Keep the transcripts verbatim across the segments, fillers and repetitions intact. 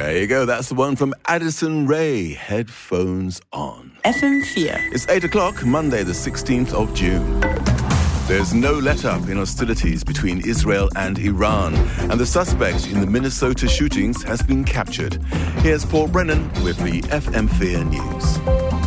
There you go. That's the one from Addison Rae. Headphones on. F M four. It's eight o'clock, Monday the sixteenth of June. There's no let-up in hostilities between Israel and Iran, and the suspect in the Minnesota shootings has been captured. Here's Paul Brennan with the F M four News.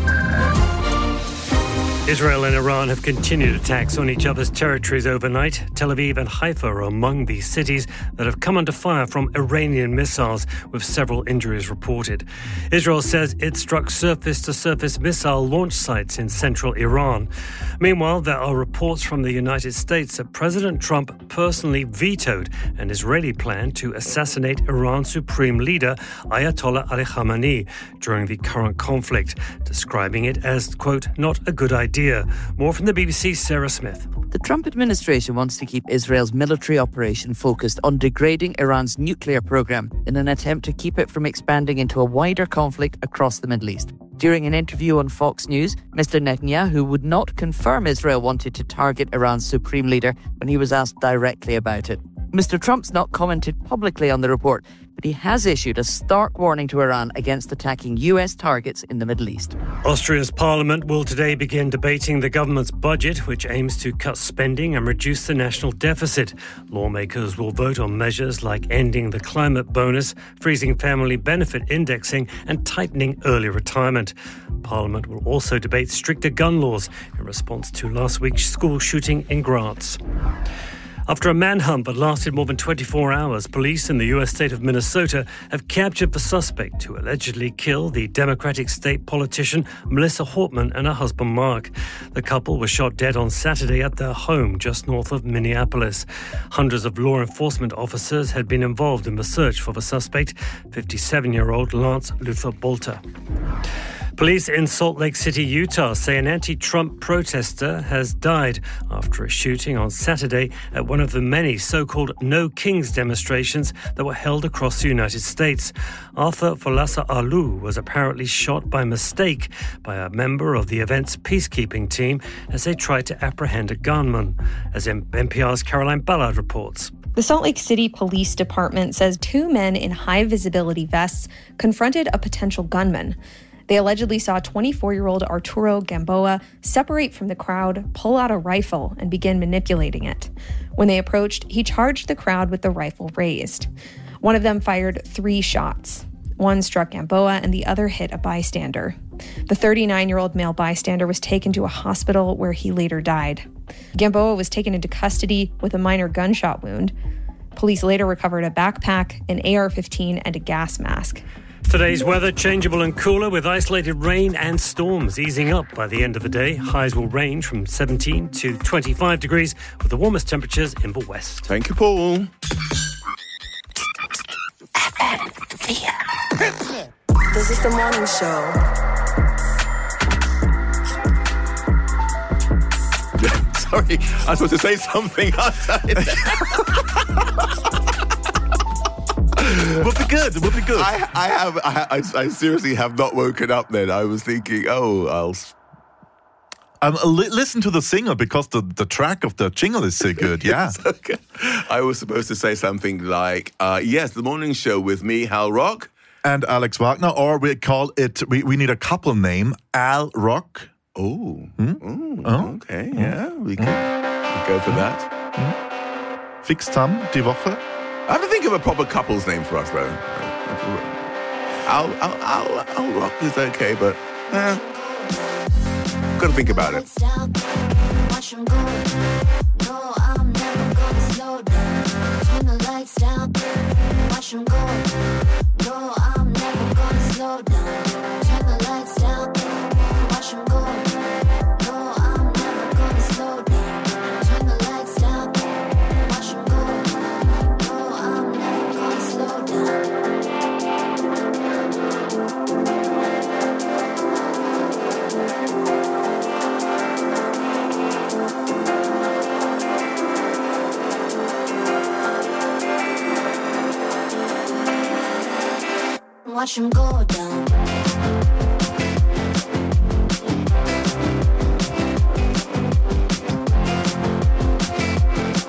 Israel and Iran have continued attacks on each other's territories overnight. Tel Aviv and Haifa are among these cities that have come under fire from Iranian missiles, with several injuries reported. Israel says it struck surface-to-surface missile launch sites in central Iran. Meanwhile, there are reports from the United States that President Trump personally vetoed an Israeli plan to assassinate Iran's supreme leader, Ayatollah Ali Khamenei, during the current conflict, describing it as, quote, not a good idea. More from the B B C's Sarah Smith. The Trump administration wants to keep Israel's military operation focused on degrading Iran's nuclear program in an attempt to keep it from expanding into a wider conflict across the Middle East. During an interview on Fox News, Mister Netanyahu would not confirm Israel wanted to target Iran's supreme leader when he was asked directly about it. Mister Trump's not commented publicly on the report, but he has issued a stark warning to Iran against attacking U S targets in the Middle East. Austria's parliament will today begin debating the government's budget, which aims to cut spending and reduce the national deficit. Lawmakers will vote on measures like ending the climate bonus, freezing family benefit indexing, and tightening early retirement. Parliament will also debate stricter gun laws in response to last week's school shooting in Graz. After a manhunt that lasted more than twenty-four hours, police in the U S state of Minnesota have captured the suspect who allegedly killed the Democratic state politician Melissa Hortman and her husband Mark. The couple were shot dead on Saturday at their home just north of Minneapolis. Hundreds of law enforcement officers had been involved in the search for the suspect, fifty-seven-year-old Lance Luther Bolter. Police in Salt Lake City, Utah say an anti-Trump protester has died after a shooting on Saturday at one of the many so-called No Kings demonstrations that were held across the United States. Arthur Folasar-Alou was apparently shot by mistake by a member of the event's peacekeeping team as they tried to apprehend a gunman, as N P R's Caroline Ballard reports. The Salt Lake City Police Department says two men in high-visibility vests confronted a potential gunman. They allegedly saw twenty-four-year-old Arturo Gamboa separate from the crowd, pull out a rifle, and begin manipulating it. When they approached, he charged the crowd with the rifle raised. One of them fired three shots. One struck Gamboa and the other hit a bystander. The thirty-nine-year-old male bystander was taken to a hospital where he later died. Gamboa was taken into custody with a minor gunshot wound. Police later recovered a backpack, an A R fifteen, and a gas mask. Today's weather, changeable and cooler with isolated rain and storms easing up by the end of the day. Highs will range from seventeen to twenty-five degrees with the warmest temperatures in the west. Thank you, Paul. F M four. This is the morning show. Sorry, I was supposed to say something. Would be good. Would be good. I, I have. I, I, I seriously have not woken up. Then I was thinking, oh, I'll. Um, li- listen to the singer because the, the track of the jingle is so good. Yeah. Okay. I was supposed to say something like, uh, "Yes, the morning show with me, Hal Rock and Alex Wagner," or we call it. We, we need a couple name, Al Rock. Oh. Hmm? Oh, oh. Okay. Yeah, we can we go for that. Hmm? Fix Tam die Woche. I have to think of a proper couple's name for us, though. Al, Al, Al, Al Rock is okay, but eh, got to think about it. Watch him go down.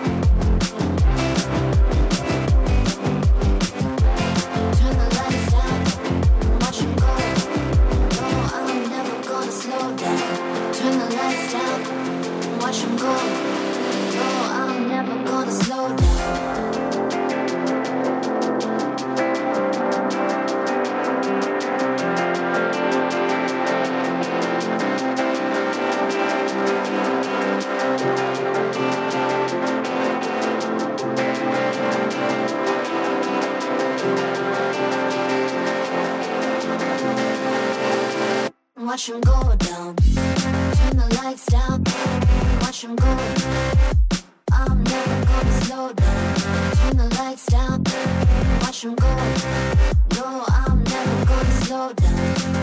Turn the lights down. watch them go down. Turn the lights down, watch them go. I'm never gonna slow down. Turn the lights down, watch them go. No, I'm never gonna slow down.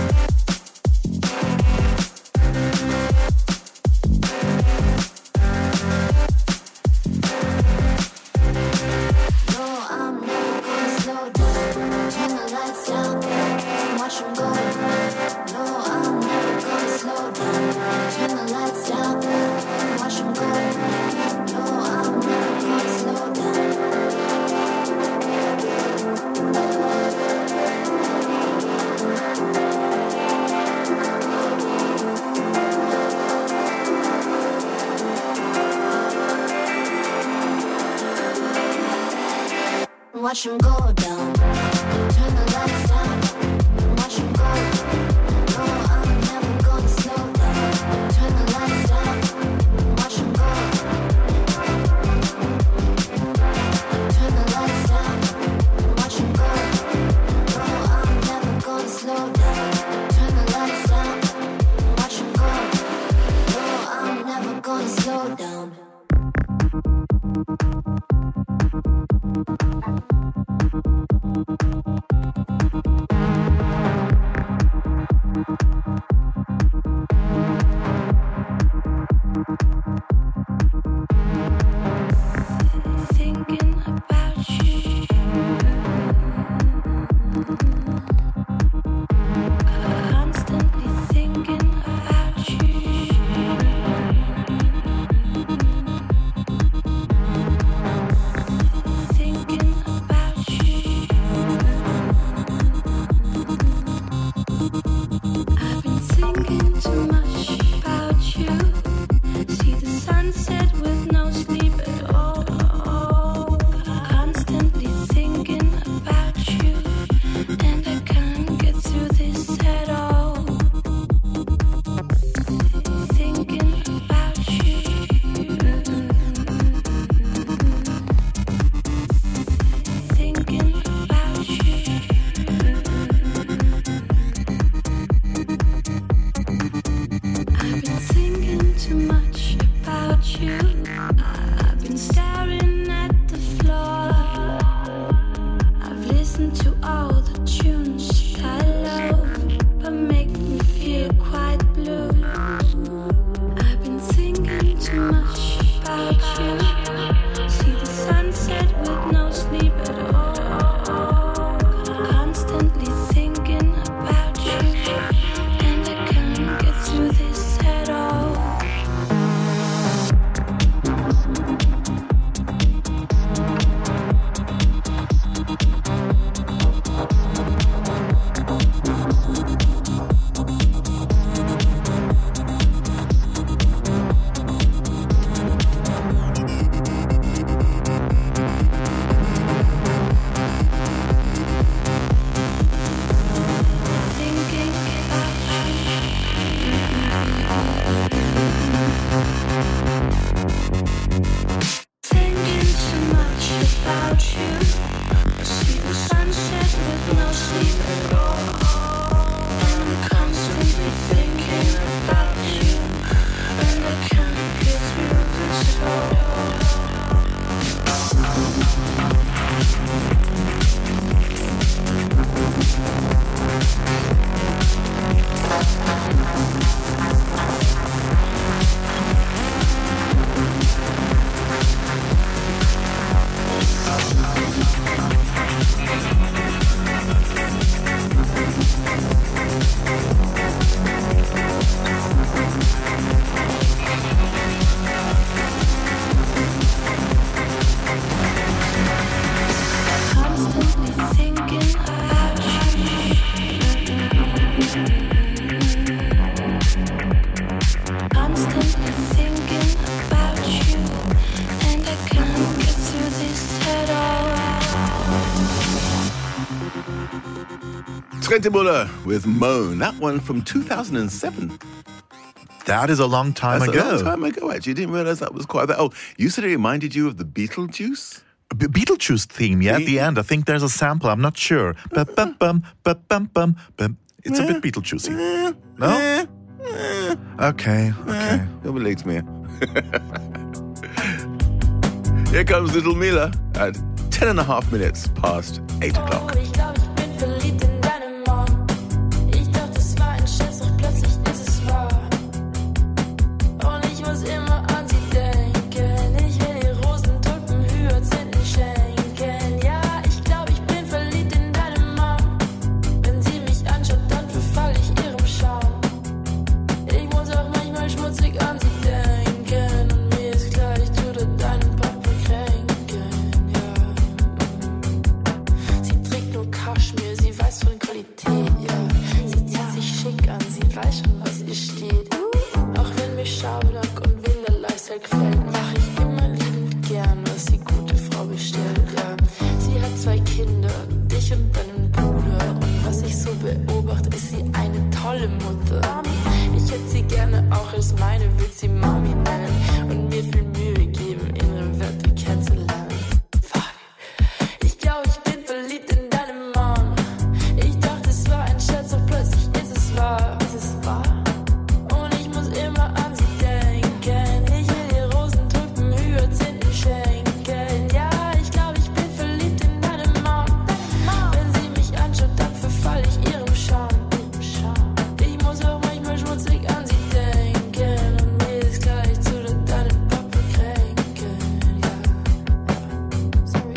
Watch them go down. Turn the lights down. Watch them go. No, I'm never gonna slow down. Turn the lights down. Watch them go. Turn the lights down. Watch them go. No, I'm never gonna slow down. Turn the lights down. Watch them go. No, I'm never gonna slow down. Trentemøller with Moan. That one from two thousand seven. That is a long time That's ago. a long time ago, actually. Didn't realize that was quite that. Oh, you said it reminded you of the Beetlejuice? B- Beetlejuice theme, yeah, at the end. I think there's a sample. I'm not sure. Ba-bum-bum, ba-bum-bum, bum. It's a bit Beetlejuicy. No? Okay, okay. Überleg's mir. Here comes Little Mila at ten and a half minutes past eight o'clock. Ich glaube, ich bin verliebt in deine Mom. Ich dachte, es war ein Scherz, doch plötzlich ist es wahr. Und ich muss immer an sie denken. Ich will ihr Rosen, Tulpen, Hyazinthen schenken. Ja, ich glaube, ich bin verliebt in deine Mom. Wenn sie mich anschaut, dann verfall ich ihrem Charme. Ich muss auch manchmal schmutzig an sie denken. Und mir ist klar, ich tue da deinen Papa kränken. Ja. Sie trägt nur Kaschmir, sie weiß von Qualität, ja. Sie zieht sich schick an, sie weiß schon, was ihr steht. Auch wenn mir Schabernack und wilder Lifestyle gefällt, mach ich immer liebend gern, was die gute Frau bestellt, ja. Sie hat zwei Kinder, dich und deinen Bruder. Und was ich so beobachte, ist sie eine tolle Mutter. Ich hätte sie gerne auch als meine, will sie Mami nennen. Und mir viel Mühe geben, ihre Werte kennenzulernen. Fuck. Ich glaube, ich bin verliebt in deine Mom. Ich dachte, es war ein Scherz, doch plötzlich ist es wahr. Ist es wahr? Und ich muss immer an sie denken. Ich will ihr Rosen, Tulpen, Hyazinthen schenken. Ja, ich glaube, ich bin verliebt in deine Mom. Wenn sie mich anschaut, dann verfall ich ihrem Charme. Ich muss auch manchmal schmutzig an sie denken. Und mir ist klar, ich tue da deinen Papa kränken. Ja. Sorry.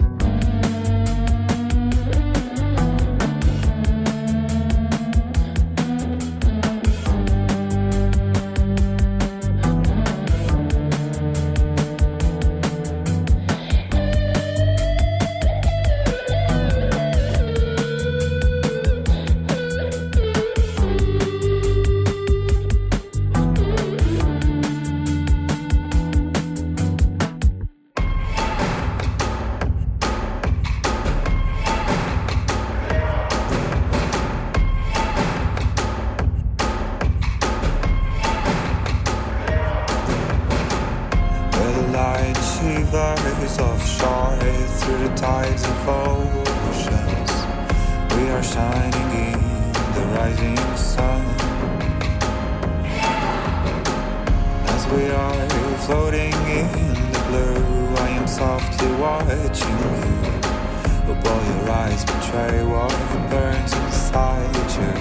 Where the light shivers offshore through the tides of oceans. We are shining in the rising sun. As we are floating in the blue, I am softly watching you. But all your eyes betray what burns inside you.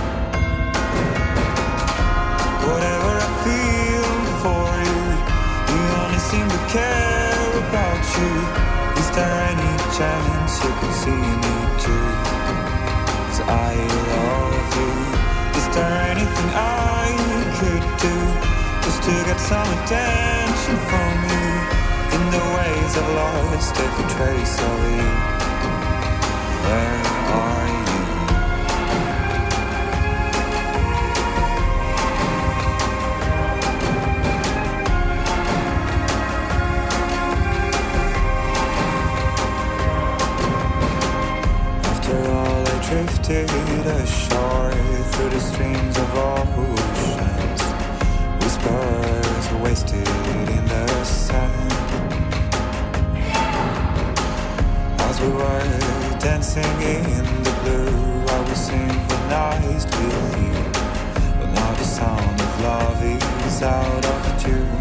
Whatever I feel for you, you only seem to care about you. Is there any chance you could see me too? 'Cause I love you. Is there anything I could do just to get some attention from you? In the ways I've lost every trace of you. Where are you? Drifted ashore through the streams of oceans. Whispers were wasted in the sand. As we were dancing in the blue, I was synchronized with you. But now the sound of love is out of tune.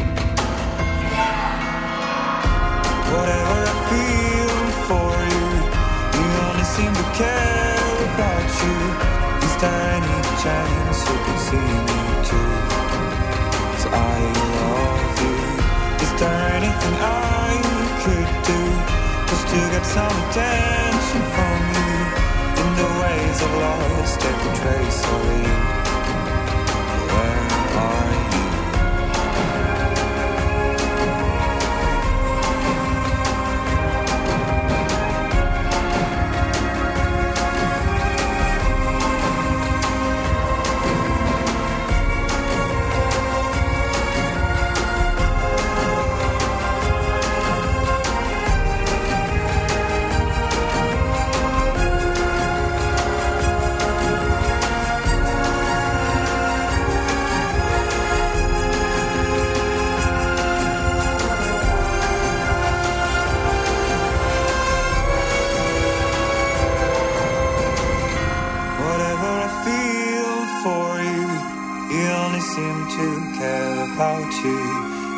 Whatever I feel for you, you only seem to care about you. Is there any chance you could see me too? 'Cause I love you. Is there anything I could do just to get some attention from you? In the ways I've lost every trace of you. Where are you?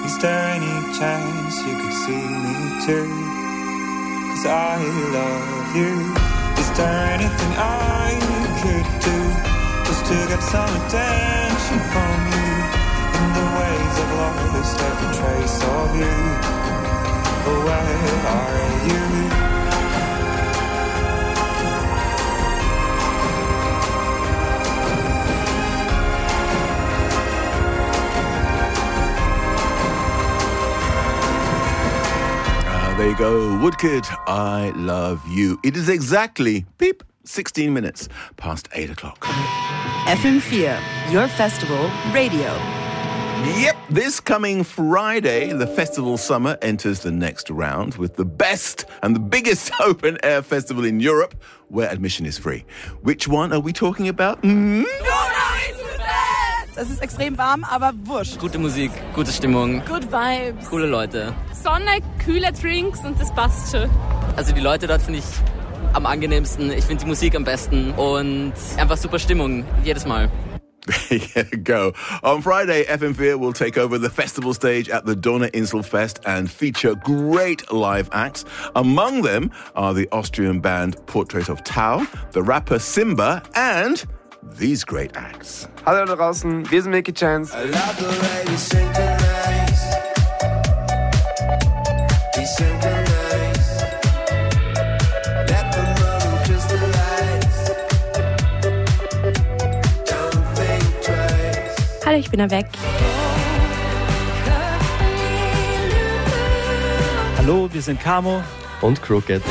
Is there any chance you could see me too? 'Cause I love you. Is there anything I could do just to get some attention from you? In the ways I've lost every trace of you. But where are you? There you go, Woodkid, I love you. It is exactly, beep, sixteen minutes past eight o'clock. F M four, your festival radio. Yep, this coming Friday, the festival summer enters the next round with the best and the biggest open-air festival in Europe, where admission is free. Which one are we talking about? Mm? Es ist extrem warm, aber wurscht. Gute Musik, gute Stimmung. Good Vibes. Coole Leute. Sonne, kühle Drinks und das passt schon. Also die Leute dort finde ich am angenehmsten. Ich finde die Musik am besten und einfach super Stimmung jedes Mal. There you go. On Friday, F M four will take over the festival stage at the Donauinselfest and feature great live acts. Among them are the Austrian band Portrait of Tau, the rapper Simba, and these great acts. Hallo da draußen, wir sind Mickey Chance. I love the way we synchronize. We synchronize. Let the moment crystallize. Don't think twice. Hallo, ich bin Avec. Hallo, wir sind Camo und Crooked.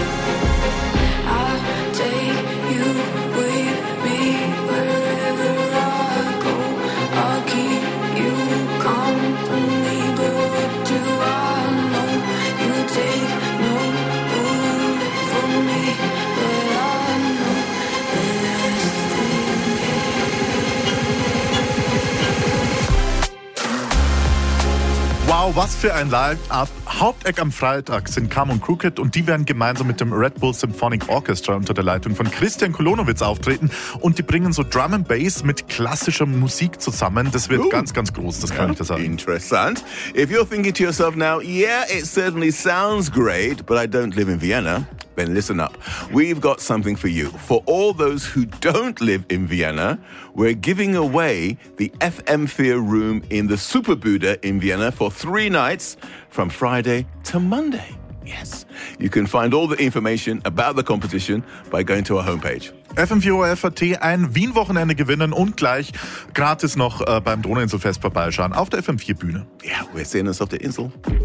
Wow, was für ein Line-Up. Haupteck am Freitag sind Camo und Crooked und die werden gemeinsam mit dem Red Bull Symphonic Orchestra unter der Leitung von Christian Kolonowitz auftreten und die bringen so Drum and Bass mit klassischer Musik zusammen. Das wird Ooh. ganz, ganz groß, das kann yeah. ich dir sagen. Interessant. If you're thinking to yourself now, yeah, it certainly sounds great, but I don't live in Vienna, then listen up. We've got something for you. For all those who don't live in Vienna, we're giving away the F M four room in the Superbude in Vienna for three nights from Friday to Monday. Yes. You can find all the information about the competition by going to our homepage. F M four F A T, ein Wien-Wochenende gewinnen und gleich gratis noch äh, beim Donauinselfest vorbeischauen auf der F M four Bühne. Ja, wir sehen uns auf der Insel.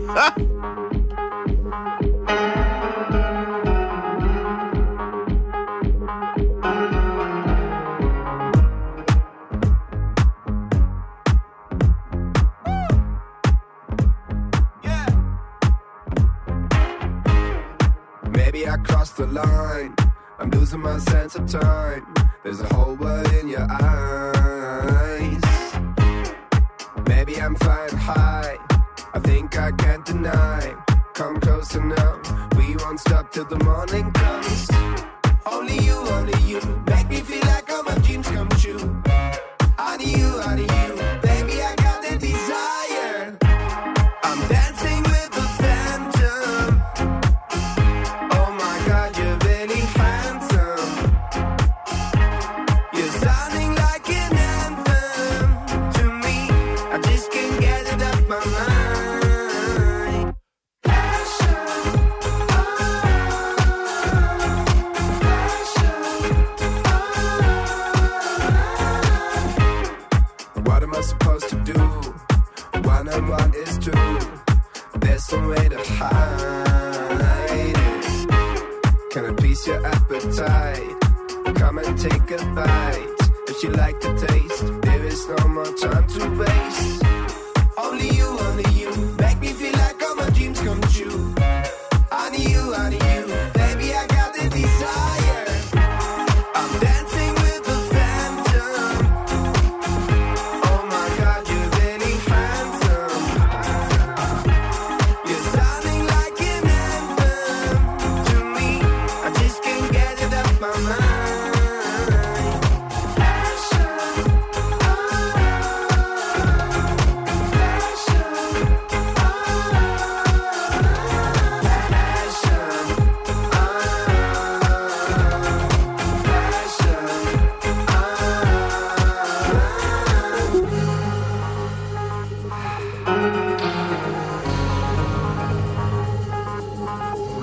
Maybe I crossed the line. I'm losing my sense of time. There's a whole world in your eyes. Maybe I'm flying high. I think I can't deny. Come closer now. We won't stop till the morning comes. Only you, only you. Make me feel like all my dreams come true. Only you, only you. Baby, I got the desire. I'm dancing with the phantom. Oh my God, you're really handsome. You're sounding like an anthem to me. I just can't get it off my mind. Passion, what am I supposed to do? One and one is two. There's some way to hide it. Can I please your appetite? Come and take a bite. If you like the taste, there is no more time to waste. Only you, only you. Make me feel like all my dreams come true. Only you, only you. Baby, I got the desire. I'm dancing with the phantom. Oh my God, you're really handsome. You're sounding like an anthem to me. I just can't get it off my mind. Passion, passion.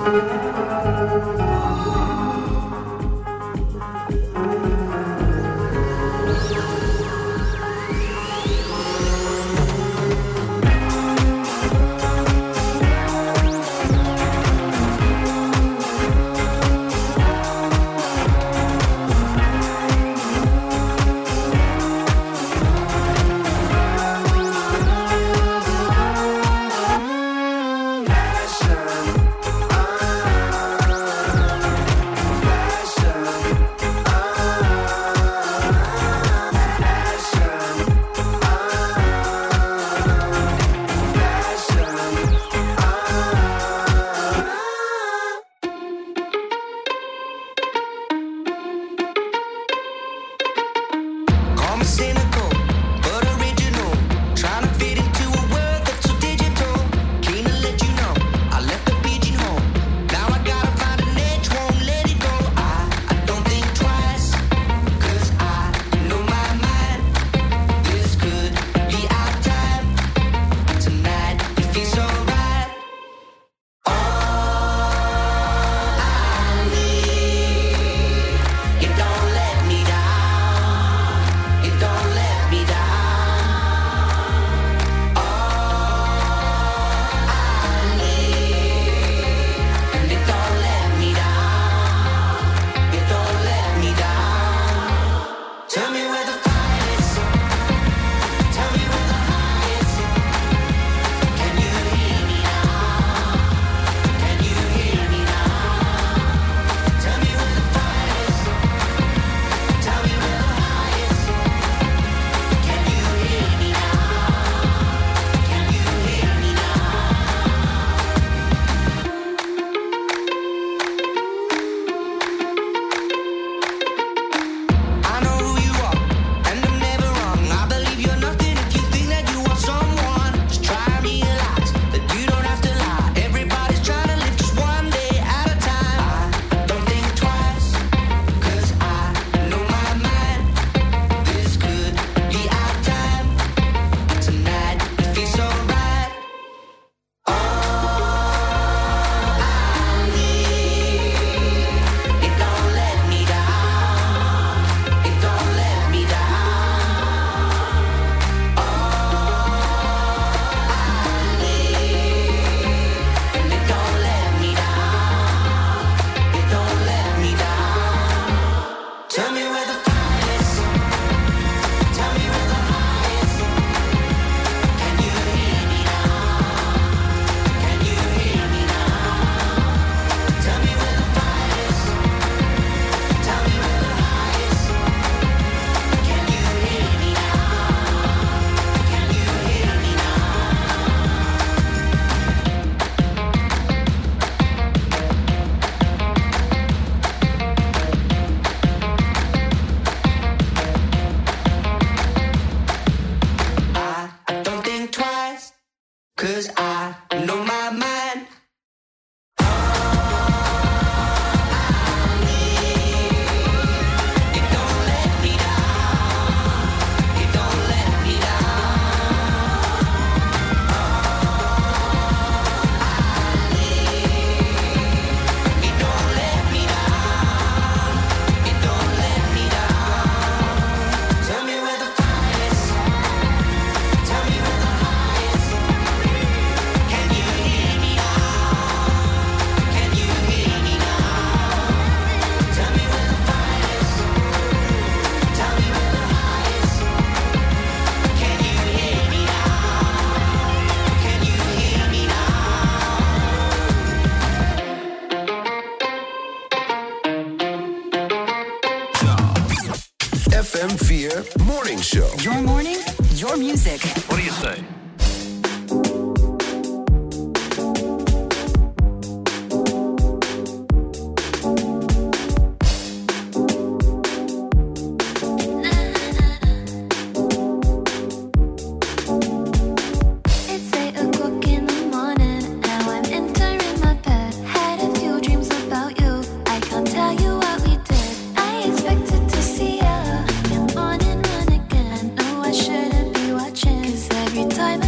F M four Morning Show. Your morning, your music. What do you say? Time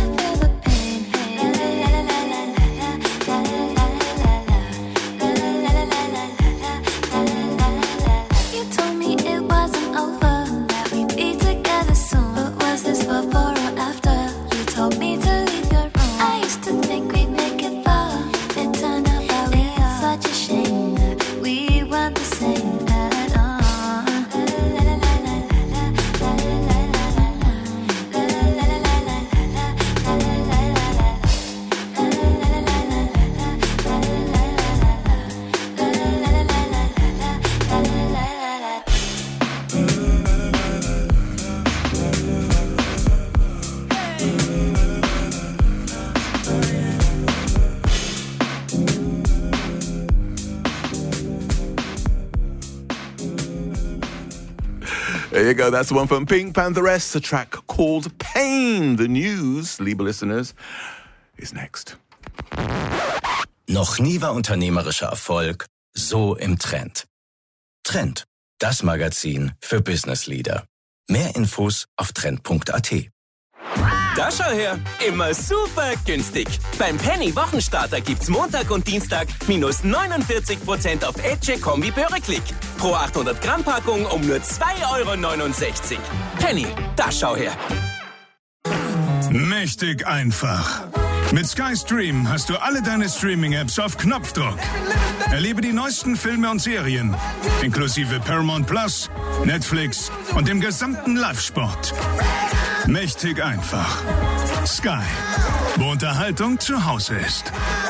There you go. That's the one from Pink Pantheress, a track called Pain. The news, liebe listeners, is next. Noch nie war unternehmerischer Erfolg so im Trend. Trend, das Magazin für Business Leader. Mehr Infos auf trend punkt a t. Da schau her, immer super günstig. Beim Penny Wochenstarter gibt's Montag und Dienstag minus neunundvierzig Prozent auf Edge Kombi Börreklick. Pro achthundert Gramm Packung um nur zwei Euro neunundsechzig. Penny, da schau her. Mächtig einfach. Mit Sky Stream hast du alle deine Streaming-Apps auf Knopfdruck. Erlebe die neuesten Filme und Serien, inklusive Paramount Plus, Netflix und dem gesamten Live-Sport. Mächtig einfach. Sky, wo Unterhaltung zu Hause ist.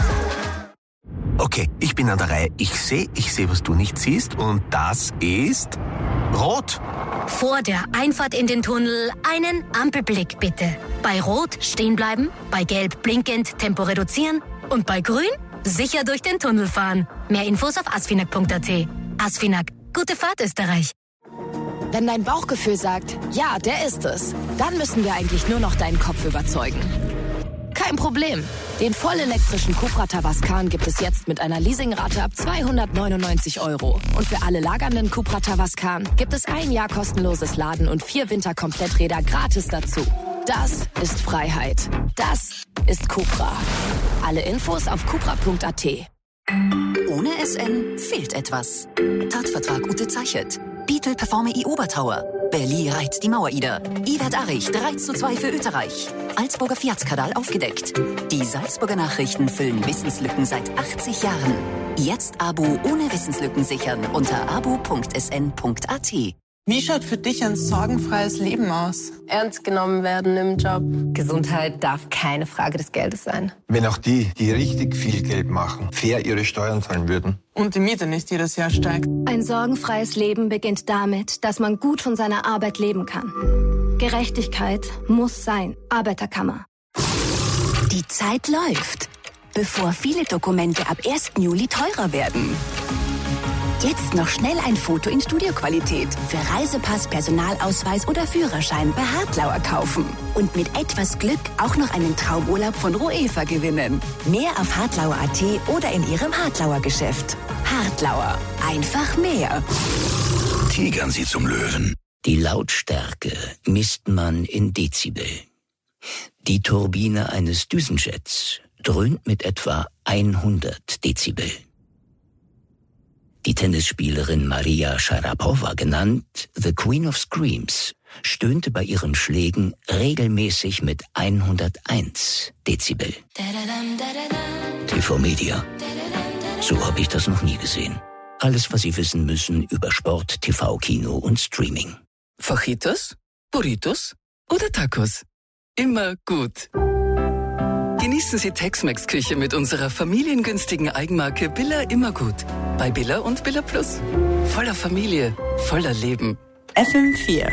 Okay, ich bin an der Reihe. Ich sehe, ich sehe, was du nicht siehst. Und das ist rot. Vor der Einfahrt in den Tunnel einen Ampelblick bitte. Bei Rot stehen bleiben, bei Gelb blinkend Tempo reduzieren und bei Grün sicher durch den Tunnel fahren. Mehr Infos auf asfinag punkt a t. Asfinag, gute Fahrt Österreich. Wenn dein Bauchgefühl sagt, ja, der ist es, dann müssen wir eigentlich nur noch deinen Kopf überzeugen. Kein Problem. Den vollelektrischen Cupra Tavascan gibt es jetzt mit einer Leasingrate ab zweihundertneunundneunzig Euro. Und für alle lagernden Cupra Tavascan gibt es ein Jahr kostenloses Laden und vier Winterkompletträder gratis dazu. Das ist Freiheit. Das ist Cupra. Alle Infos auf cupra punkt a t. Ohne S N fehlt etwas. Tatvertrag unterzeichnet. Beetle Performe I Obertauer. Berli reizt die Mauer-Ida. Iwert Arich drei zu zwei für Österreich. Salzburger Fiatskadal aufgedeckt. Die Salzburger Nachrichten füllen Wissenslücken seit achtzig Jahren. Jetzt Abo ohne Wissenslücken sichern unter abo punkt s n punkt a t. Wie schaut für dich ein sorgenfreies Leben aus? Ernst genommen werden im Job. Gesundheit darf keine Frage des Geldes sein. Wenn auch die, die richtig viel Geld machen, fair ihre Steuern zahlen würden. Und die Miete nicht jedes Jahr steigt. Ein sorgenfreies Leben beginnt damit, dass man gut von seiner Arbeit leben kann. Gerechtigkeit muss sein. Arbeiterkammer. Die Zeit läuft, bevor viele Dokumente ab ersten Juli teurer werden. Jetzt noch schnell ein Foto in Studioqualität. Für Reisepass, Personalausweis oder Führerschein bei Hartlauer kaufen. Und mit etwas Glück auch noch einen Traumurlaub von Roefa gewinnen. Mehr auf hartlauer punkt a t oder in Ihrem Hartlauer Geschäft. Hartlauer. Einfach mehr. Tigern Sie zum Löwen. Die Lautstärke misst man in Dezibel. Die Turbine eines Düsenjets dröhnt mit etwa hundert Dezibel. Die Tennisspielerin Maria Sharapova, genannt The Queen of Screams, stöhnte bei ihren Schlägen regelmäßig mit hunderteins Dezibel. T V Media. So habe ich das noch nie gesehen. Alles, was Sie wissen müssen über Sport, T V, Kino und Streaming. Fajitas, Burritos oder Tacos? Immer gut. Genießen Sie Tex-Mex-Küche mit unserer familiengünstigen Eigenmarke Billa Immergut. Bei Billa und Billa Plus. Voller Familie, voller Leben. F M vier.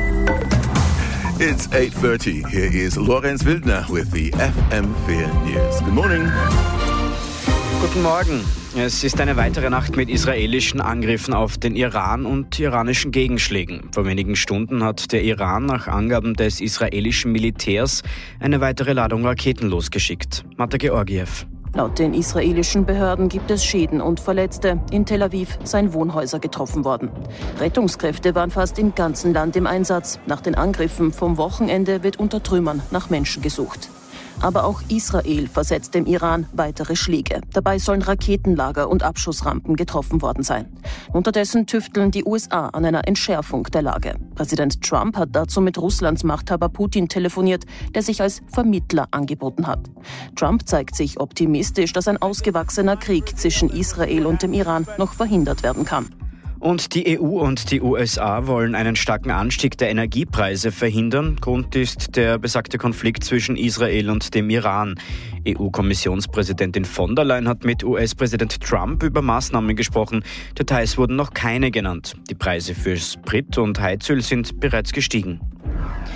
It's eight thirty. Here is Lorenz Wildner with the F M four News. Good morning. Guten Morgen. Es ist eine weitere Nacht mit israelischen Angriffen auf den Iran und iranischen Gegenschlägen. Vor wenigen Stunden hat der Iran nach Angaben des israelischen Militärs eine weitere Ladung Raketen losgeschickt. Marta Georgiev. Laut den israelischen Behörden gibt es Schäden und Verletzte. In Tel Aviv seien Wohnhäuser getroffen worden. Rettungskräfte waren fast im ganzen Land im Einsatz. Nach den Angriffen vom Wochenende wird unter Trümmern nach Menschen gesucht. Aber auch Israel versetzt dem Iran weitere Schläge. Dabei sollen Raketenlager und Abschussrampen getroffen worden sein. Unterdessen tüfteln die U S A an einer Entschärfung der Lage. Präsident Trump hat dazu mit Russlands Machthaber Putin telefoniert, der sich als Vermittler angeboten hat. Trump zeigt sich optimistisch, dass ein ausgewachsener Krieg zwischen Israel und dem Iran noch verhindert werden kann. Und die E U und die U S A wollen einen starken Anstieg der Energiepreise verhindern. Grund ist der besagte Konflikt zwischen Israel und dem Iran. E U-Kommissionspräsidentin von der Leyen hat mit U S-Präsident Trump über Maßnahmen gesprochen. Details wurden noch keine genannt. Die Preise für Sprit und Heizöl sind bereits gestiegen.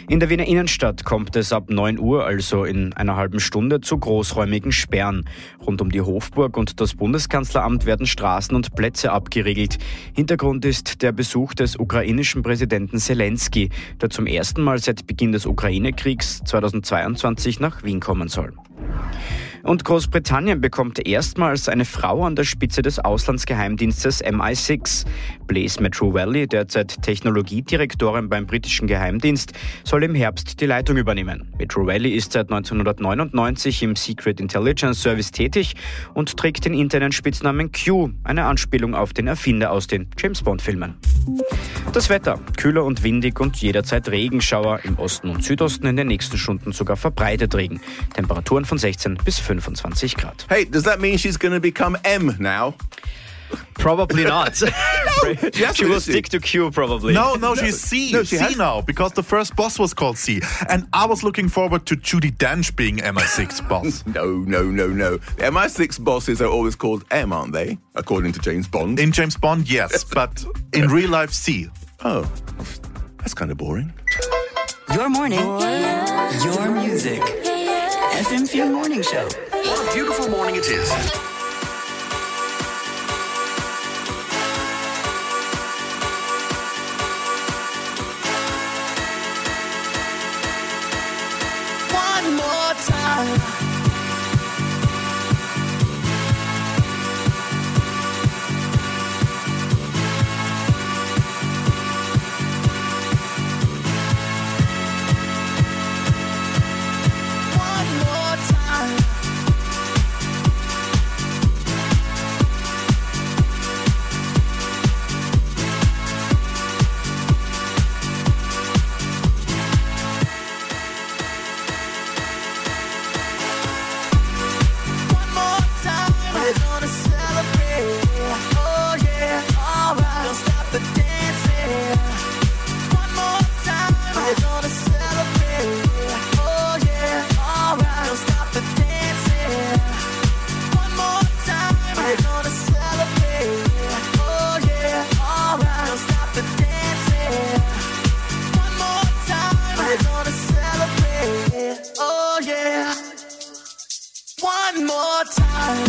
In der Wiener Innenstadt kommt es ab neun Uhr, also in einer halben Stunde, zu großräumigen Sperren. Rund um die Hofburg und das Bundeskanzleramt werden Straßen und Plätze abgeriegelt. Hintergrund ist der Besuch des ukrainischen Präsidenten Zelensky, der zum ersten Mal seit Beginn des Ukraine-Kriegs zweitausendzweiundzwanzig nach Wien kommen soll. Und Großbritannien bekommt erstmals eine Frau an der Spitze des Auslandsgeheimdienstes M I sechs. Blaise Matruwelli, derzeit Technologiedirektorin beim britischen Geheimdienst, soll im Herbst die Leitung übernehmen. Matruwelli ist seit neunzehnhundertneunundneunzig im Secret Intelligence Service tätig und trägt den internen Spitznamen Q, eine Anspielung auf den Erfinder aus den James-Bond-Filmen. Das Wetter, kühler und windig und jederzeit Regenschauer, im Osten und Südosten in den nächsten Stunden sogar verbreitet Regen. Temperaturen von sechzehn bis fünfundzwanzig Grad. Hey, does that mean she's going to become M now? Probably not. Yes, she will stick to Q, probably. No, no, she's C. No, she C has- now, because the first boss was called C. And I was looking forward to Judi Dench being M I six boss. No, no, no, no. The M I six bosses are always called M, aren't they? According to James Bond. In James Bond, yes, but in real life, C. Oh, that's kind of boring. Your morning, your music. F M vier Morning Show. What a beautiful morning it is. One more time. One more time. One more time. We're gonna celebrate. Oh yeah, alright. Don't stop the dancing. One more time. We're gonna celebrate. Oh yeah, alright. Don't stop the dancing. One more time. We're gonna celebrate. Oh yeah, alright. Don't stop the dancing. One more time. We're gonna celebrate. Oh yeah. One more time.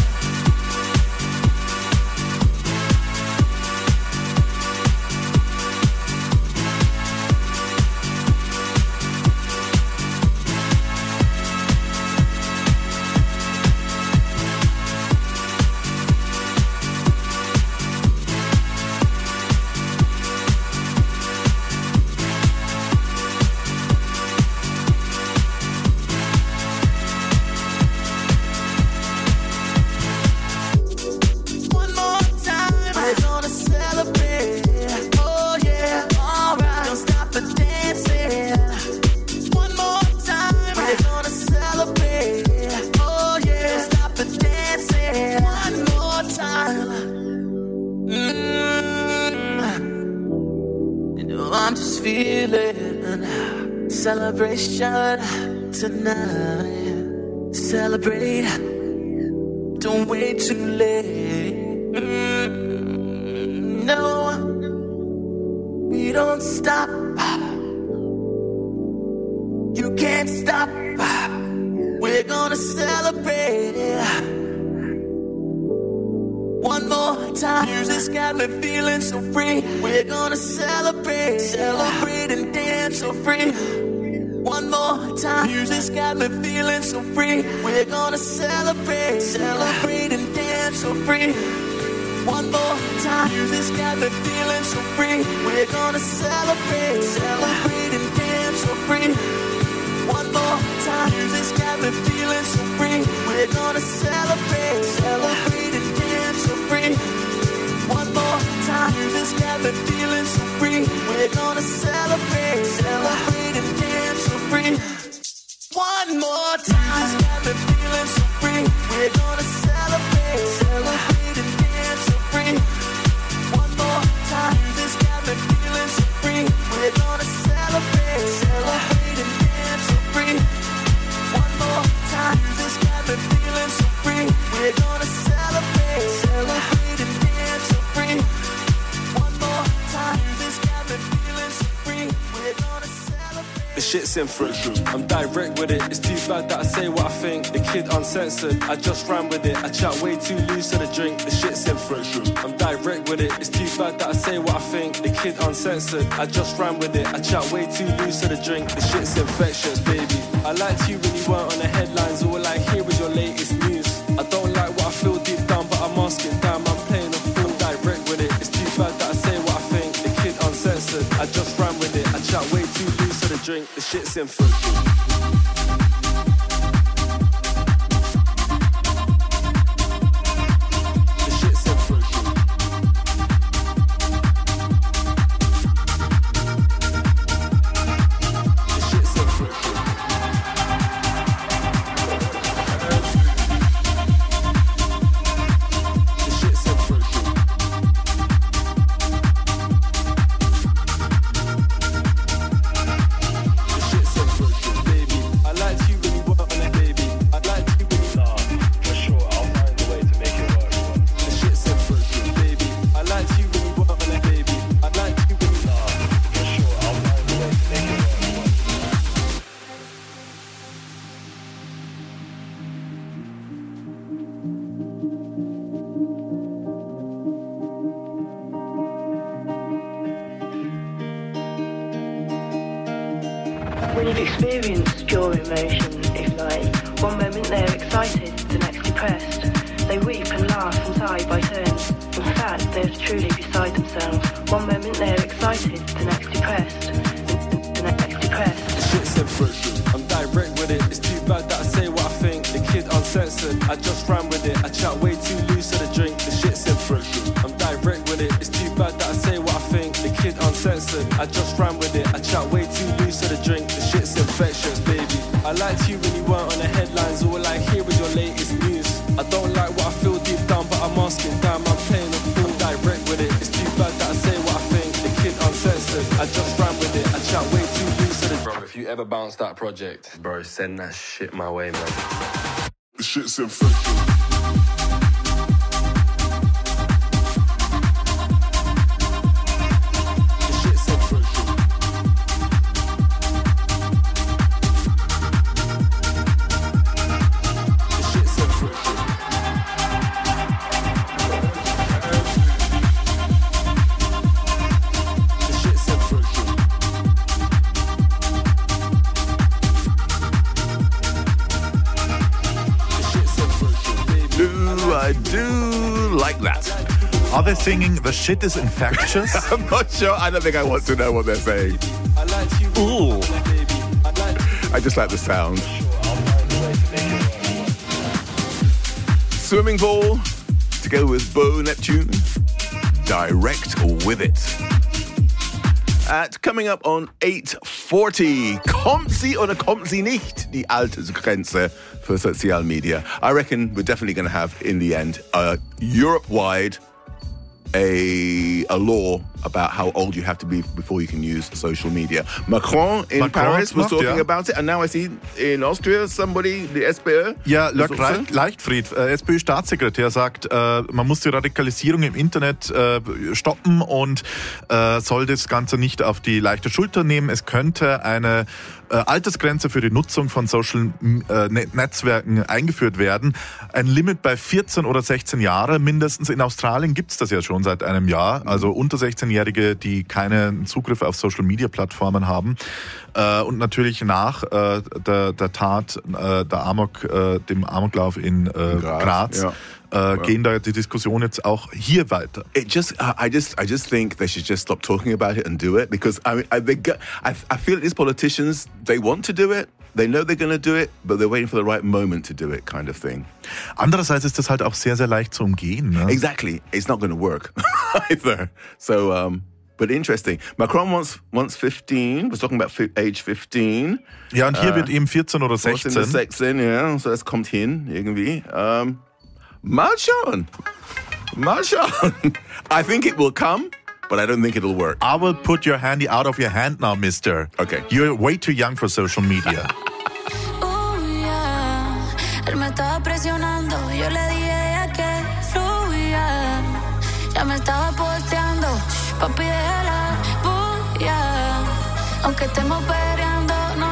One more time, we're gonna celebrate. Oh yeah, alright. Don't stop the dancing. One more time, we're gonna celebrate. Oh yeah, don't stop the dancing. One more time. Mm. You know I'm just feeling celebration tonight. Celebrate. Don't wait too late. Mm, no, we don't stop. You can't stop. We're gonna celebrate. One more time. Music's got me feeling so free. We're gonna celebrate. Celebrate and dance so free. One more time. Music's got me feeling so free. We're gonna celebrate. Celebrate and dance so free. One more time. Music's got me feeling so free. We're gonna celebrate. Celebrate and dance so free. One more time. Music's got me feeling so free. We're gonna celebrate. Celebrate and dance so free. One more time. Music's got me feeling so free. We're gonna celebrate. Celebrate and dance so free. One more time. Music's got me feeling so free. We're gonna celebrate. Celebrate and dance so free. One more time. Music's got me feeling so free. We're gonna celebrate. Celebrate and dance so free. One more time. Music's got me feeling so free. We're gonna celebrate. Celebrate and dance so free. One more time. Music's got me feeling so free. We're gonna celebrate. shit's in fresh. I'm direct with it, it's too bad that I say what I think. The kid uncensored, I just ran with it. I chat way too loose to the drink, the shit's in fresh. I'm direct with it, it's too bad that I say what I think. The kid uncensored, I just ran with it. I chat way too loose to the drink, the shit's infectious, baby. I liked you when you weren't on the headlines, all I hear is your latest news. I don't like what I feel deep down, but I'm asking, damn, I'm playing a fool. Direct with it, it's too bad that I say what I think. The kid uncensored, I just ran with it. I chat way too loose to the drink, the shit's in fresh. When you've experienced pure emotion, if like, one moment they're excited, the next depressed. They weep and laugh and sigh by turns. In fact, they're truly beside themselves. One moment they're excited, the next depressed. The next depressed. The shit's in fresh. I'm direct with it, it's too bad that I say what I think. The kid uncensored, I just ran with it. I chat way too loose to the drink, the shit's in fresh. I'm direct with it, it's too bad that I say what I think. The kid uncensored, I just ran with it. I chat way too loose to the drink, the shit's infectious, baby. I liked you when you weren't on the headlines, all I hear is your latest news. I don't like what I feel deep down, but I'm asking, damn, I'm playing a fool. Direct with it, it's too bad that I say what I think. The kid uncensored, I just ran with it. I chat way too loose to the drink. Bro, if you ever bounce that project, bro, send that shit my way, man. The shit's infectious. I do like that. Are they singing "The shit is infectious"? I'm not sure. I don't think I want to know what they're saying. Ooh. I just like the sound. Swimming Pool, together with Bo Neptune. Direct with it. At coming up on eight forty, kommt sie oder kommt sie nicht, die Altersgrenze for social media. I reckon we're definitely going to have, in the end, a Europe-wide a a law about how old you have to be before you can use social media. Macron in Macron Paris was macht, talking ja. about it, and now I see in Austria somebody, the S P Ö. Ja, Jörg Leichtfried, äh, S P Ö-Staatssekretär, sagt, äh, man muss die Radikalisierung im Internet äh, stoppen und äh, soll das Ganze nicht auf die leichte Schulter nehmen. Es könnte eine äh, Altersgrenze für die Nutzung von Social äh, Netzwerken eingeführt werden. Ein Limit bei vierzehn oder sechzehn Jahre mindestens. In Australien gibt es das ja schon seit einem Jahr. Also unter sechzehnjährige, die keinen Zugriff auf Social-Media-Plattformen haben. Äh, und natürlich nach äh, der, der Tat, äh, der Amok, äh, dem Amoklauf in äh, Graz, Graz ja. Äh, well. gehen da die Diskussion jetzt auch hier weiter. It just, I just, I just think they should just stop talking about it and do it, because I mean, I, they got, I, I feel these politicians, they want to do it, they know they're going to do it, but they're waiting for the right moment to do it, kind of thing. Andererseits ist das halt auch sehr, sehr leicht zu umgehen. Ne? Exactly, it's not going to work either. So, um, but interesting. Macron wants wants fifteen. Was talking about age fifteen. Ja, und hier uh, wird eben vierzehn oder sechzehn. sechzehn, ja. So das kommt hin irgendwie. Um, Mal schauen. Mal schauen. I think it will come, but I don't think it'll work. I will put your handy out of your hand now, mister. Okay. You're way too young for social media. Oh, yeah. Él me estaba presionando. Yo le dije que fluya. Ya me estaba posteando. Papi, déjala, voy, yeah. Aunque estemos peleando, no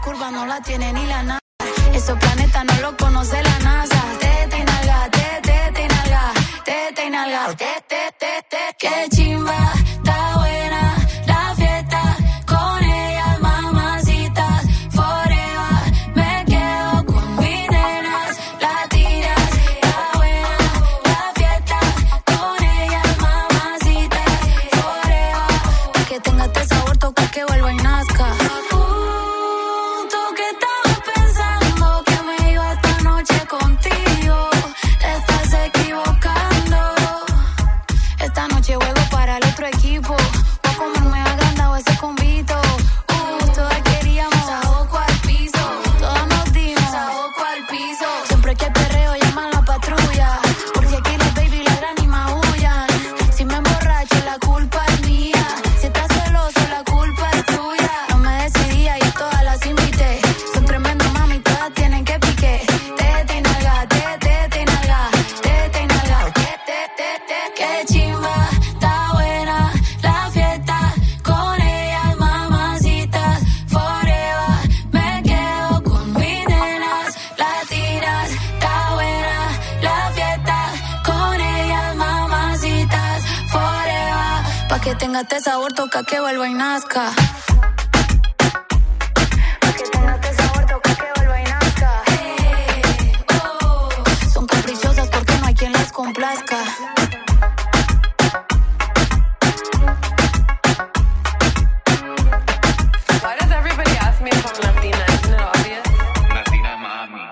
curva no la tiene ni la nada. Esos planetas no lo conoce la NASA. Teta y nalga, te, teta y nalga, teta y nalga, te, te, te, te. Qué chimba, está buena la fiesta. Con ellas, mamacitas, forever. Me quedo con mis nenas, latinas. Está buena la fiesta. Con ellas, mamacitas, forever. Pa' que tenga este sabor, toca que vuelva y nazca. Que tenga este sabor, toca que vuelva y nazca. Que tenga este sabor, toca que vuelva y nazca. Hey, oh. Son caprichosas porque no hay quien las complazca. Why does everybody ask me if I'm Latina? Isn't it obvious? Latina mami.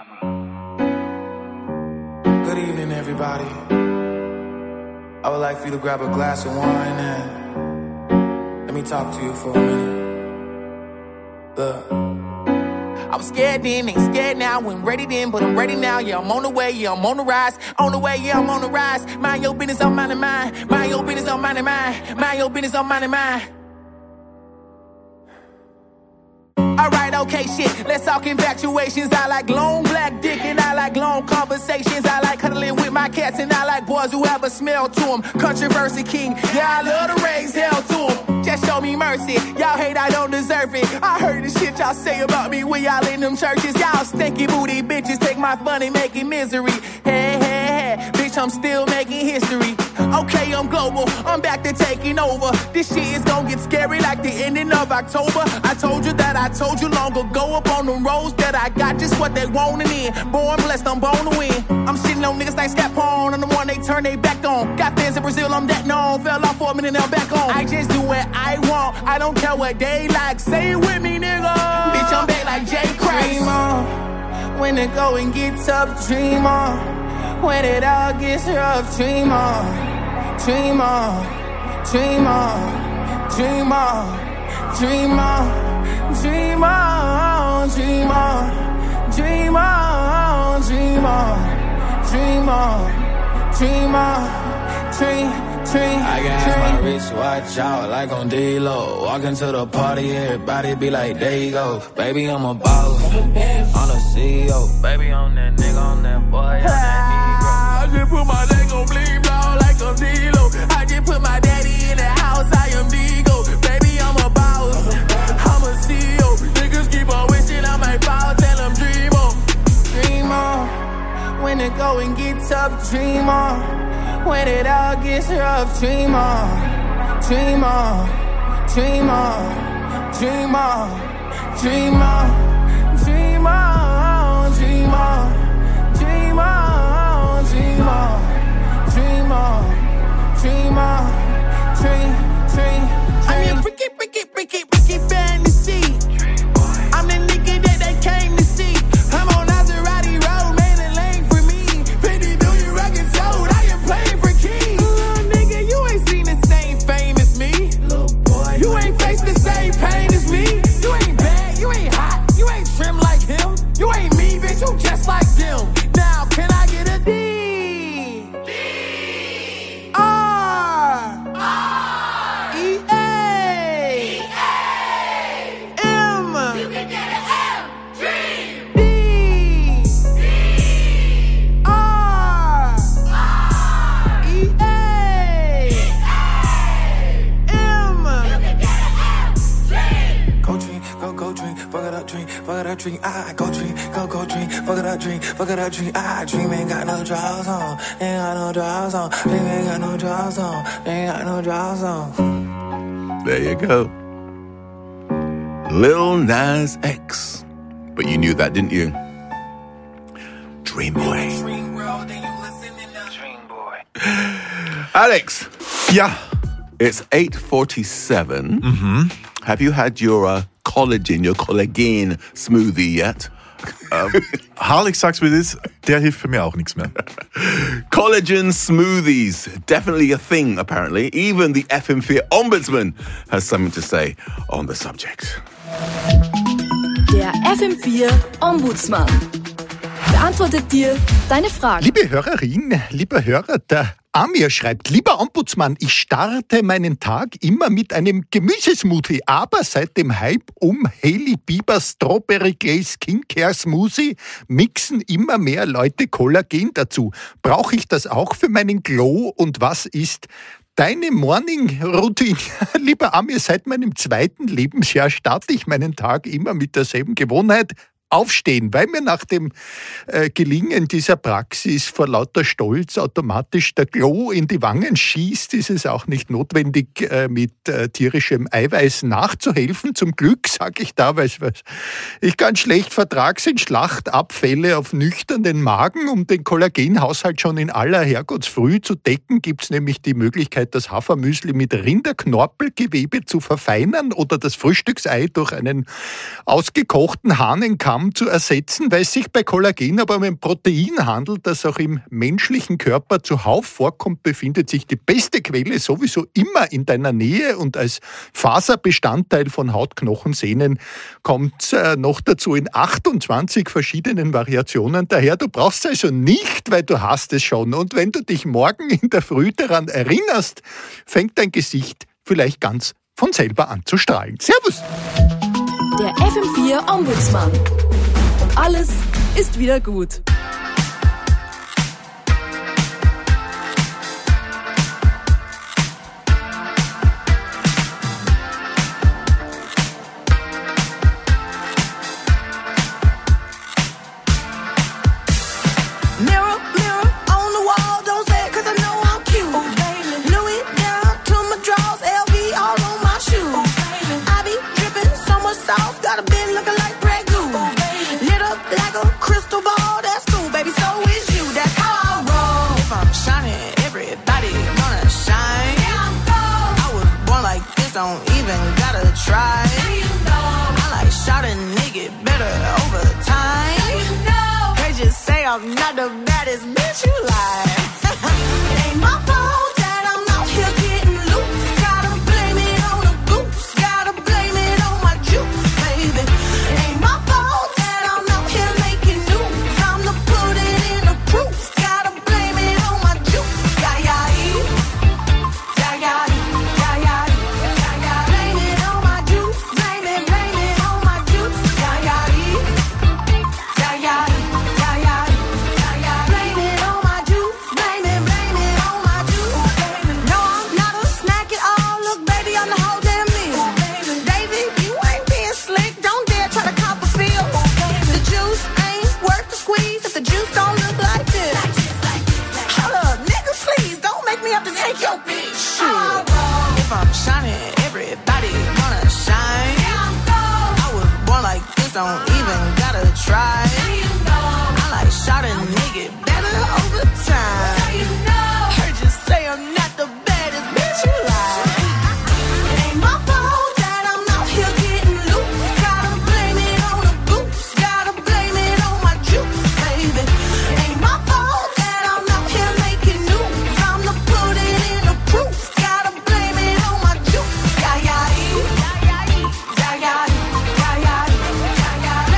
Good evening, everybody. I would like for you to grab a glass of wine and let me talk to you for a minute. Look. I was scared then, ain't scared now. Wasn't ready then, but I'm ready now. Yeah, I'm on the way, yeah, I'm on the rise. On the way, yeah, I'm on the rise. Mind your business, I'm minding mine. Mind your business, I'm minding mine. Mind your business, I'm minding mine. Alright, okay, shit. Let's talk infatuations. I like long black dick and I like long conversations. I like cuddling with my cats and I like boys who have a smell to them. Controversy king, yeah, I love to raise hell to them. Just show me mercy. Y'all hate, I don't deserve it. I heard the shit y'all say about me when y'all in them churches. Y'all stinky booty bitches take my fun and make it misery. Hey, hey, hey, bitch, I'm still making history. Okay, I'm global, I'm back to taking over. This shit is gonna get scary like the ending of October. I told you that I told you long ago up on the roads that I got just what they wanted in. Born blessed, I'm born to win. I'm shitting on niggas like Scap Porn. I'm the one they turn they back on. Got fans in Brazil, I'm that known. Fell off for a minute, now back on. I just do what I want, I don't care what they like. Say it with me, nigga. Bitch, I'm back like Jay Christ. Dream on, when it go and get tough, dream on. When it all gets rough, dream on. Dream on, dream on, dream on, dream on, dream on, dream on, dream on, dream on, dream on, dream on, dream, dream. I got my wrist watch out like on D-Lo. Walk into the party, everybody be like, there you go. Baby, I'm a boss, I'm a C E O. Baby, I'm that nigga, I'm that boy, I'm that Negro. I just put my leg on bleed blow like I'm D-Lo. I just put my daddy in the house, I am Digo. Baby, I'm a boss, I'm a C E O. Niggas keep on wishing I might fall, tell them dream on. Dream on, when it go and get tough, dream on. When it all gets rough, dream on. Dream on, dream on, dream on, dream on, dream on, dream on, dream on, dream on, dream on, dream on, dream, dream, dream. I'm your freaky, freaky, freaky, freaky fantasy. I'm the nigga that they came to see. I'm on Maserati Road, made a lane for me. fifty billion records sold, I am playing for keys. Little nigga, you ain't seen the same fame as me. Little boy, you ain't faced the same pain as me. You ain't bad, you ain't hot, you ain't trim like him. You ain't me, bitch, you just like them. Now, can I get a D? D. R. R. E. A. E. A. M. You can get an M. Dream. D. D. R. R. E. A. E. A. M. You can get an M. Dream. Coach a dream, I go dream, go go dream, fuck it up dream, fuck it up dream, I dream, ain't got no draws on, ain't got no draws on, dream ain't got no draws on, ain't got no draws on. There you go. Lil Nas X. But you knew that, didn't you? Dream Boy. Dream world, then you listening to Dream Boy. Alex. Ja. It's eight forty-seven. Mhm. Have you had your uh, collagen, your collagen smoothie yet? Ähm, Harl, ich sag's wie es ist, der hilft für mir auch nichts mehr. Collagen smoothies, definitely a thing apparently. Even the F M vier Ombudsman has something to say on the subject. Der F M vier Ombudsmann beantwortet dir deine Fragen. Liebe Hörerin, lieber Hörer, der Amir schreibt, lieber Ombudsmann, ich starte meinen Tag immer mit einem Gemüsesmoothie, aber seit dem Hype um Hailey Bieber Strawberry Glaze Skincare Smoothie mixen immer mehr Leute Kollagen dazu. Brauche ich das auch für meinen Glow und was ist deine Morning-Routine? Lieber Amir, seit meinem zweiten Lebensjahr starte ich meinen Tag immer mit derselben Gewohnheit. Aufstehen, weil mir nach dem äh, Gelingen dieser Praxis vor lauter Stolz automatisch der Glow in die Wangen schießt, ist es auch nicht notwendig, äh, mit äh, tierischem Eiweiß nachzuhelfen. Zum Glück, sage ich da, weil ich ganz schlecht vertrage, sind Schlachtabfälle auf nüchternen Magen. Um den Kollagenhaushalt schon in aller Herrgottsfrüh zu decken, gibt es nämlich die Möglichkeit, das Hafermüsli mit Rinderknorpelgewebe zu verfeinern oder das Frühstücksei durch einen ausgekochten Hahnenkamm zu ersetzen, weil es sich bei Kollagen aber um ein Protein handelt, das auch im menschlichen Körper zuhauf vorkommt, befindet sich die beste Quelle sowieso immer in deiner Nähe und als Faserbestandteil von Haut, Knochen, Sehnen kommt es äh, noch dazu in achtundzwanzig verschiedenen Variationen daher. Du brauchst es also nicht, weil du hast es schon. Und wenn du dich morgen in der Früh daran erinnerst, fängt dein Gesicht vielleicht ganz von selber an zu strahlen. Servus! Der F M vier Ombudsmann. Und alles ist wieder gut. Don't even gotta try. You know. I like shot a nigga better over time. You know. They just say I'm not the baddest bitch you like. It ain't my fault that I'm out here getting loose. Gotta blame it on the goose. Gotta blame it on my juice, baby. It ain't my fault that I'm out here making news. Time to put it in the proof. Gotta blame it on my juice. Yeah, yeah, yeah, yeah, yeah. Don't even gotta try. I like shot a nigga better over time. Heard you say I'm not the baddest bitch you like. It ain't my fault that I'm out here getting loose. Gotta blame it on the goose. Gotta blame it on my juice, baby. It ain't my fault that I'm out here making news. Time to put it in the proof. Gotta blame it on my juice. Yeah, yeah, yeah, yeah, yeah, yeah, yeah.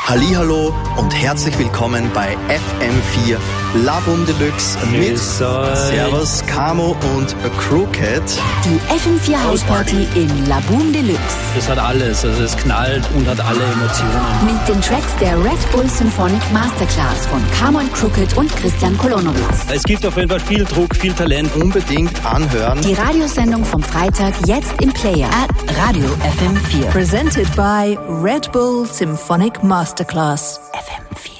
Hallihallo und herzlich willkommen bei F M vier Labum Deluxe mit Servus, Camo und Crooked. Die F M vier Hausparty in Labum Deluxe. Das hat alles, also es knallt und hat alle Emotionen. Mit den Tracks der Red Bull Symphonic Masterclass von Camo und Crooked und Christian Kolonowitz. Es gibt auf jeden Fall viel Druck, viel Talent. Unbedingt anhören. Die Radiosendung vom Freitag jetzt im Player at Radio F M vier. Presented by Red Bull Symphonic Masterclass. F M vier.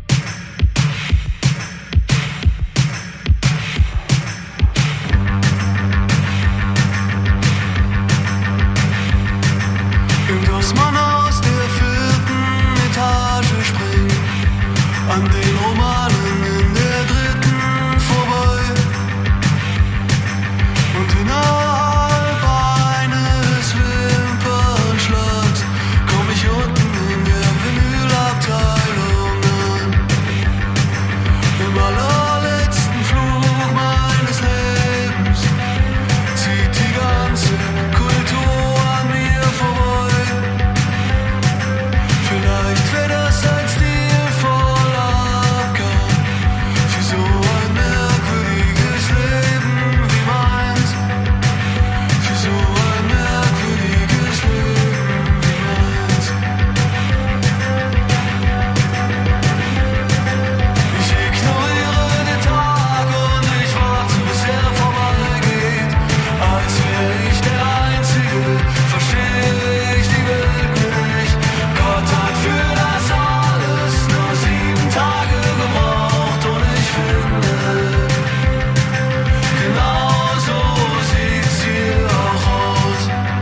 Dass man aus der vierten Etage springt, an den Romanen in der dritten vorbei. Und innerhalb eines Wimpernschlags komm ich unten in der Vinylabteilung an. Im allerletzten Flug meines Lebens zieht die ganze Kultur an mir vorbei. Vielleicht wäre das ein stilvoller Abgang für so ein merkwürdiges Leben wie meins. Für so ein merkwürdiges Leben wie meins. Ich ignoriere den Tag und ich warte, bis er vorbeigeht. Als wäre ich der Einzige, verstehe ich die Welt nicht. Gott hat für das alles nur sieben Tage gebraucht und ich finde, genau so sieht's hier auch aus.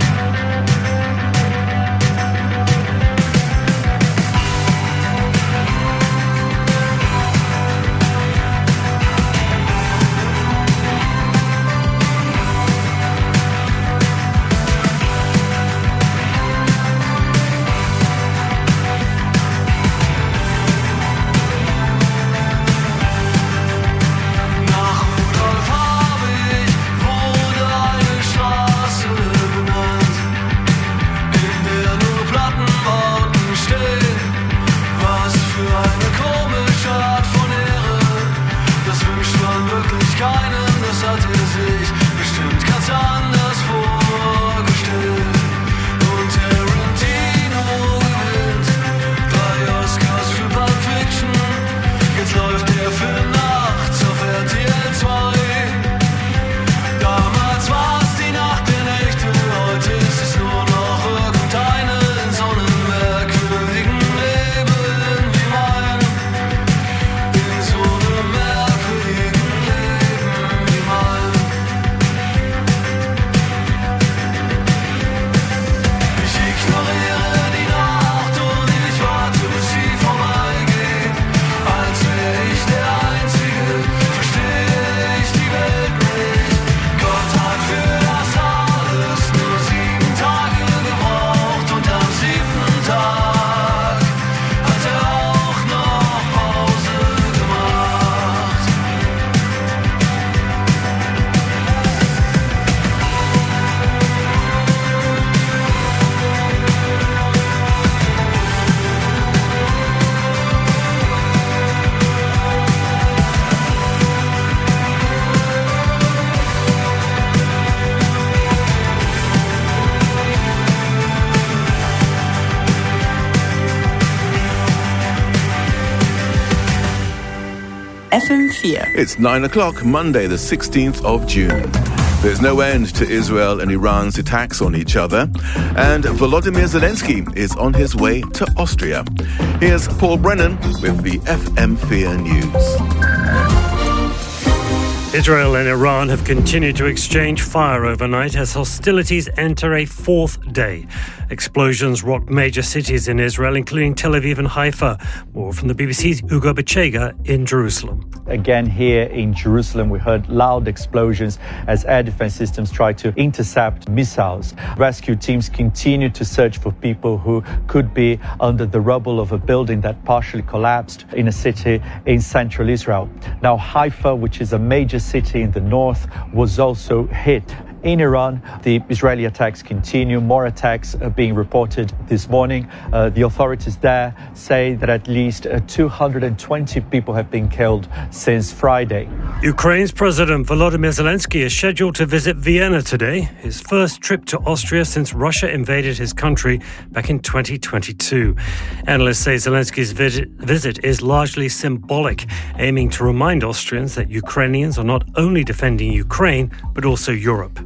Nach Rudolf habe ich wurde eine Straße benannt, in der nur Plattenbauten stehen. Was für eine komische Art von Ehre, das wünscht man wirklich keinem, das hat er sich bestimmt ganz anders vorgestellt. Und Tarantino gewinnt drei Oscars für Pulp Fiction, jetzt läuft der Film nachts auf R T L zwei. Damals war es die Nacht der Nächte, heute ist es nur noch irgendeine in so einem merkwürdigen Leben wie mein. In so einem merkwürdigen Leben wie mein. Ich ignoriere die Nacht und ich warte, bis sie vorbeigeht. Als wäre ich der Einzige, verstehe ich die Welt nicht. Gott hat für das alles nur sieben Tage gebraucht und am siebten Tag hat er auch noch Pause gemacht. F M vier. It's nine o'clock, Monday, the sixteenth of June. There's no end to Israel and Iran's attacks on each other, and Volodymyr Zelensky is on his way to Austria. Here's Paul Brennan with the F M four News. Israel and Iran have continued to exchange fire overnight as hostilities enter a fourth day. Explosions rocked major cities in Israel, including Tel Aviv and Haifa. More from the B B C's Ugo Bechega in Jerusalem. Again here in Jerusalem, we heard loud explosions as air defense systems tried to intercept missiles. Rescue teams continue to search for people who could be under the rubble of a building that partially collapsed in a city in central Israel. Now, Haifa, which is a major city in the north, was also hit. in Iran. The Israeli attacks continue. More attacks are being reported this morning. Uh, the authorities there say that at least uh, two hundred twenty people have been killed since Friday. Ukraine's President Volodymyr Zelensky is scheduled to visit Vienna today, his first trip to Austria since Russia invaded his country back in twenty twenty-two. Analysts say Zelensky's visit is largely symbolic, aiming to remind Austrians that Ukrainians are not only defending Ukraine, but also Europe.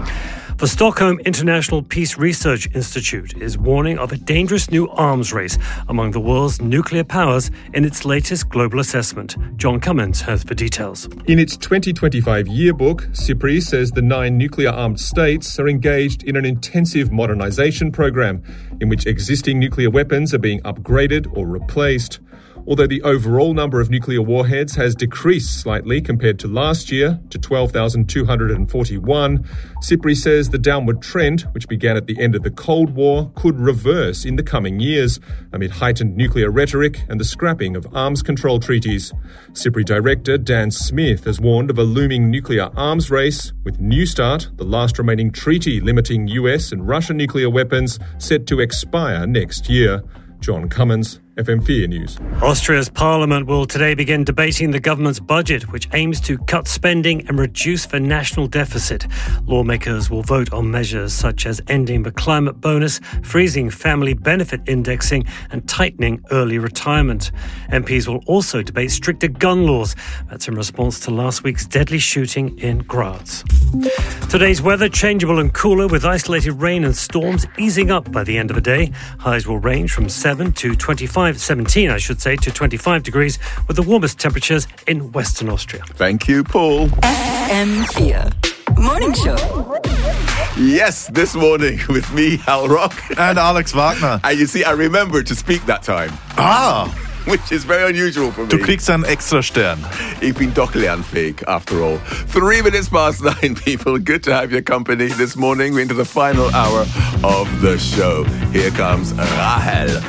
The Stockholm International Peace Research Institute is warning of a dangerous new arms race among the world's nuclear powers in its latest global assessment. John Cummins has the details. In its twenty twenty-five yearbook, SIPRI says the nine nuclear-armed states are engaged in an intensive modernisation program in which existing nuclear weapons are being upgraded or replaced. Although the overall number of nuclear warheads has decreased slightly compared to last year to twelve thousand two hundred forty-one, SIPRI says the downward trend, which began at the end of the Cold War, could reverse in the coming years amid heightened nuclear rhetoric and the scrapping of arms control treaties. SIPRI Director Dan Smith has warned of a looming nuclear arms race, with New START, the last remaining treaty limiting U S and Russian nuclear weapons, set to expire next year. John Cummins, F M four News. Austria's parliament will today begin debating the government's budget, which aims to cut spending and reduce the national deficit. Lawmakers will vote on measures such as ending the climate bonus, freezing family benefit indexing and tightening early retirement. M Ps will also debate stricter gun laws. That's in response to last week's deadly shooting in Graz. Today's weather changeable and cooler, with isolated rain and storms easing up by the end of the day. Highs will range from seven to twenty-five, seventeen I should say, to twenty-five degrees, with the warmest temperatures in Western Austria. Thank you, Paul. F M four Morning Show. Yes, this morning with me, Hal Rock. And Alex Wagner. And you see, I remembered to speak that time. Ah! Which is very unusual for me. Du kriegst einen extra Stern. Ich bin doch lernfähig, after all. Three minutes past nine, people. Good to have your company this morning. We're into the final hour of the show. Here comes Rahel.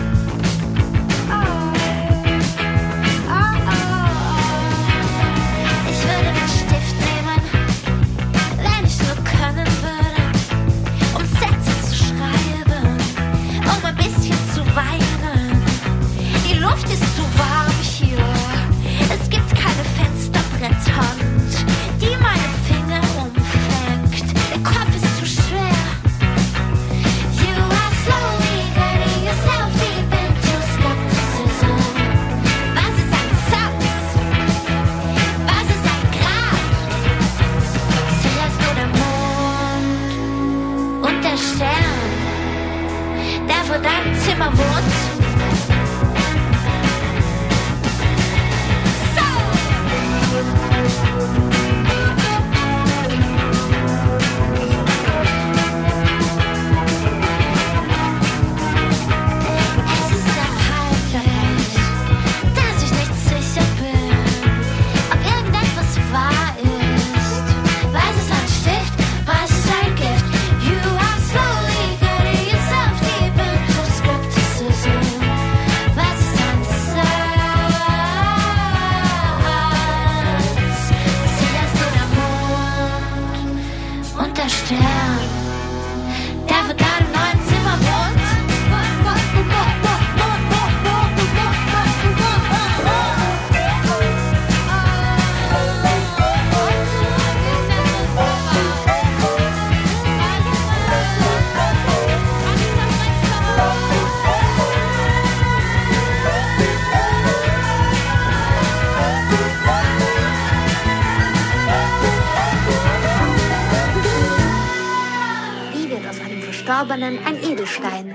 Ein Edelstein.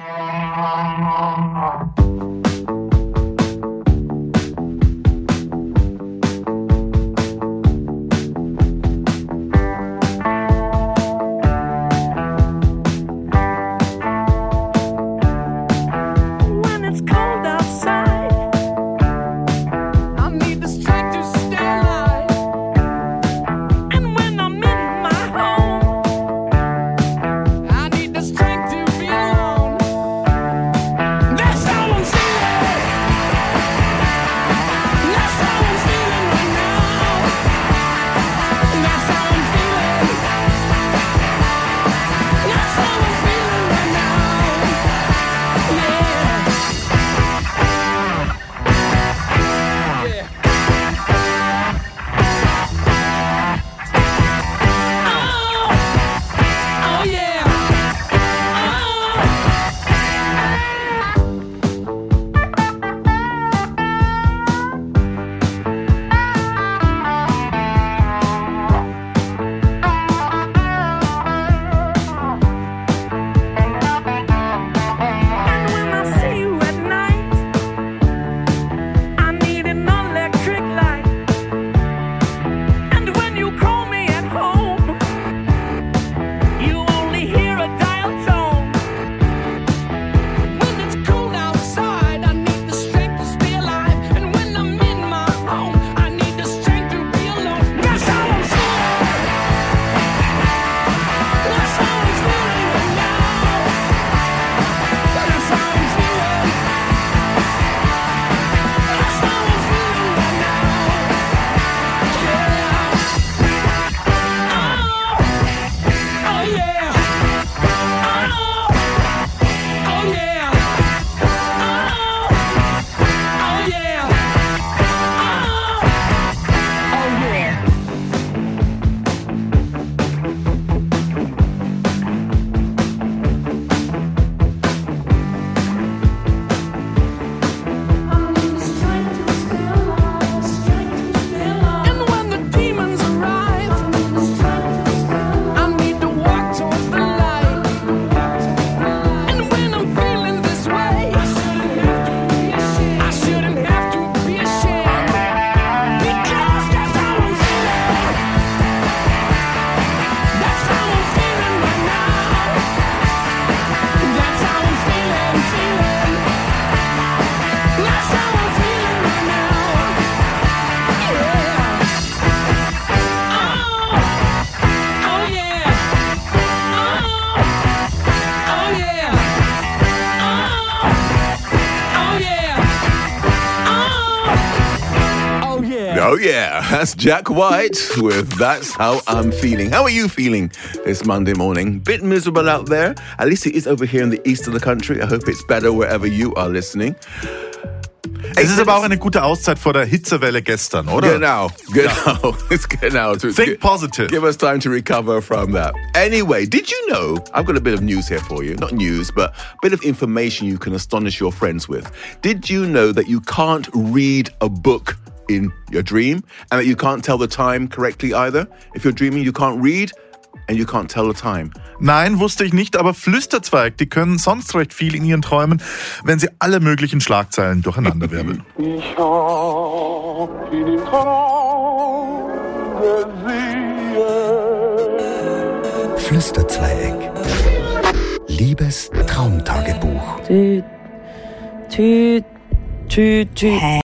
Strength to be alone. Oh yeah, that's Jack White with That's How I'm Feeling. How are you feeling this Monday morning? Bit miserable out there. At least it is over here in the east of the country. I hope it's better wherever you are listening. Es ist aber auch eine gute Auszeit vor der Hitzewelle gestern, oder? Genau, genau. It's genau. Think positive. Give us time to recover from that. Anyway, did you know, I've got a bit of news here for you. Not news, but a bit of information you can astonish your friends with. Did you know that you can't read a book in your dream and that you can't tell the time correctly either? If you're dreaming, you can't read and you can't tell the time. Nein, wusste ich nicht, aber Flüsterzweig, die können sonst recht viel in ihren Träumen, wenn sie alle möglichen Schlagzeilen durcheinanderwirbeln. Ich hab in dem Traum gesehen. Flüsterzweig. Liebes Traumtagebuch. Tüt, tüt, tüt, tüt.